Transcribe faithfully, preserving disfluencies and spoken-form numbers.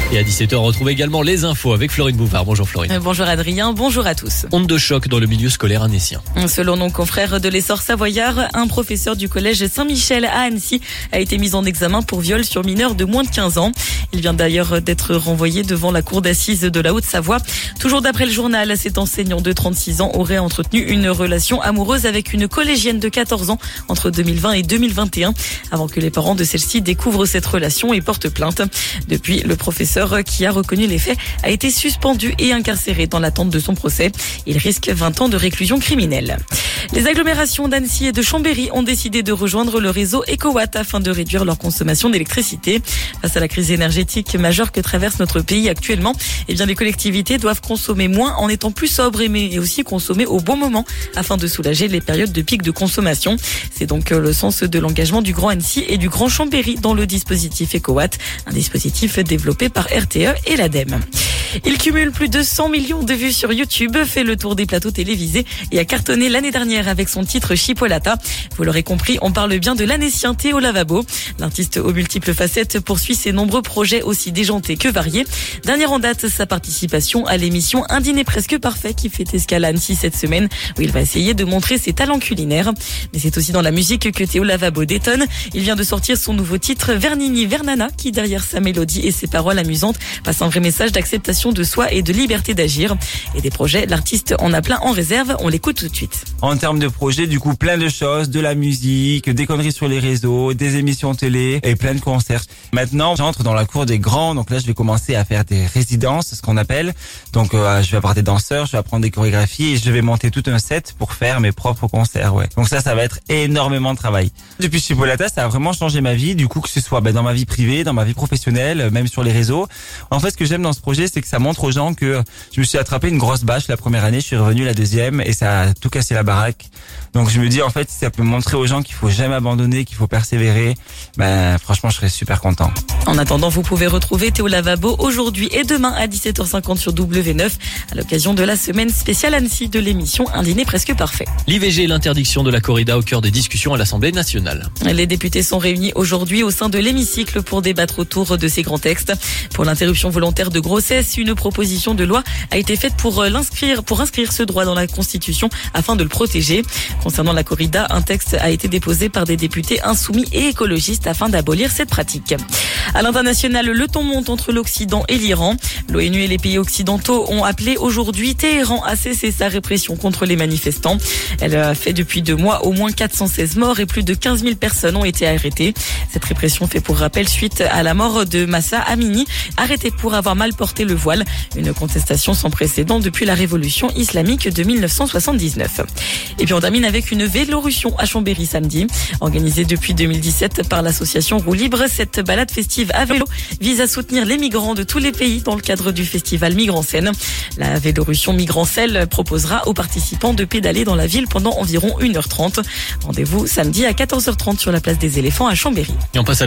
Et à dix-sept heures, on retrouve également les infos avec Florine Bouvard. Bonjour Florine. Euh, bonjour Adrien, bonjour à tous. Onde de choc dans le milieu scolaire annécien. Selon nos confrères de l'Essor Savoyard, un professeur du collège Saint-Michel à Annecy a été mis en examen pour viol sur mineur de moins de quinze ans. Il vient d'ailleurs d'être renvoyé devant la cour d'assises de la Haute-Savoie. Toujours d'après le journal, cet enseignant de trente-six ans aurait entretenu une relation amoureuse avec une collégienne de quatorze ans entre deux mille vingt et deux mille vingt et un, avant que les parents de celle-ci découvrent cette relation et portent plainte. Depuis, le professeur qui a reconnu les faits a été suspendu et incarcéré dans l'attente de son procès. Il risque vingt ans de réclusion criminelle. Les agglomérations d'Annecy et de Chambéry ont décidé de rejoindre le réseau EcoWatt afin de réduire leur consommation d'électricité. Face à la crise énergétique majeure que traverse notre pays actuellement, eh bien les collectivités doivent consommer moins en étant plus sobres et aussi consommer au bon moment afin de soulager les périodes de pic de consommation. C'est donc le sens de l'engagement du Grand Annecy et du Grand Chambéry dans le dispositif EcoWatt, un dispositif développé par R T E et l'ADEME. Il cumule plus de cent millions de vues sur YouTube, fait le tour des plateaux télévisés et a cartonné l'année dernière avec son titre Chipolata. Vous l'aurez compris, on parle bien de l'Annécien Théo Lavabo. L'artiste aux multiples facettes poursuit ses nombreux projets aussi déjantés que variés. Dernière en date, sa participation à l'émission Un dîner presque parfait qui fait escale à Annecy cette semaine, où il va essayer de montrer ses talents culinaires. Mais c'est aussi dans la musique que Théo Lavabo détonne. Il vient de sortir son nouveau titre Vernini Vernana, qui derrière sa mélodie et ses paroles amusantes passe un vrai message d'acceptation de soi et de liberté d'agir. Et des projets, l'artiste en a plein en réserve. On l'écoute tout de suite. En termes de projets, du coup, plein de choses, de la musique, des conneries sur les réseaux, des émissions télé et plein de concerts. Maintenant, j'entre dans la cour des grands, donc là, je vais commencer à faire des résidences, ce qu'on appelle. Donc, euh, je vais avoir des danseurs, je vais apprendre des chorégraphies et je vais monter tout un set pour faire mes propres concerts, ouais. Donc ça, ça va être énormément de travail. Depuis Chipolata, ça a vraiment changé ma vie, du coup, que ce soit ben, dans ma vie privée, dans ma vie professionnelle, même sur les réseaux. En fait, ce que j'aime dans ce projet, c'est que ça montre aux gens que je me suis attrapé une grosse bâche la première année, je suis revenu la deuxième et ça a tout cassé la baraque. Donc je me dis en fait, si ça peut montrer aux gens qu'il faut jamais abandonner, qu'il faut persévérer, ben franchement je serais super content. En attendant, vous pouvez retrouver Théo Lavabo aujourd'hui et demain à dix-sept heures cinquante sur W neuf à l'occasion de la semaine spéciale Annecy de l'émission Un dîner presque parfait. L'I V G et l'interdiction de la corrida au cœur des discussions à l'Assemblée nationale. Les députés sont réunis aujourd'hui au sein de l'hémicycle pour débattre autour de ces grands textes. Pour l'interruption volontaire de grossesse, une proposition de loi a été faite pour l'inscrire, pour inscrire ce droit dans la Constitution afin de le protéger. Concernant la corrida, un texte a été déposé par des députés insoumis et écologistes afin d'abolir cette pratique. À l'international, le ton monte entre l'Occident et l'Iran. L'ONU et les pays occidentaux ont appelé aujourd'hui Téhéran à cesser sa répression contre les manifestants. Elle a fait depuis deux mois au moins quatre cent seize morts et plus de quinze mille personnes ont été arrêtées. Cette répression fait pour rappel suite à la mort de Mahsa Amini, arrêté pour avoir mal porté le voile. Une contestation sans précédent depuis la révolution islamique de mille neuf cent soixante-dix-neuf. Et puis on termine avec une vélorution à Chambéry samedi. Organisée depuis deux mille dix-sept par l'association Roue Libre, cette balade festive à vélo vise à soutenir les migrants de tous les pays dans le cadre du festival Migrancène. La vélorution Migrancelle proposera aux participants de pédaler dans la ville pendant environ une heure trente. Rendez-vous samedi à quatorze heures trente sur la place des éléphants à Chambéry. Et on passe à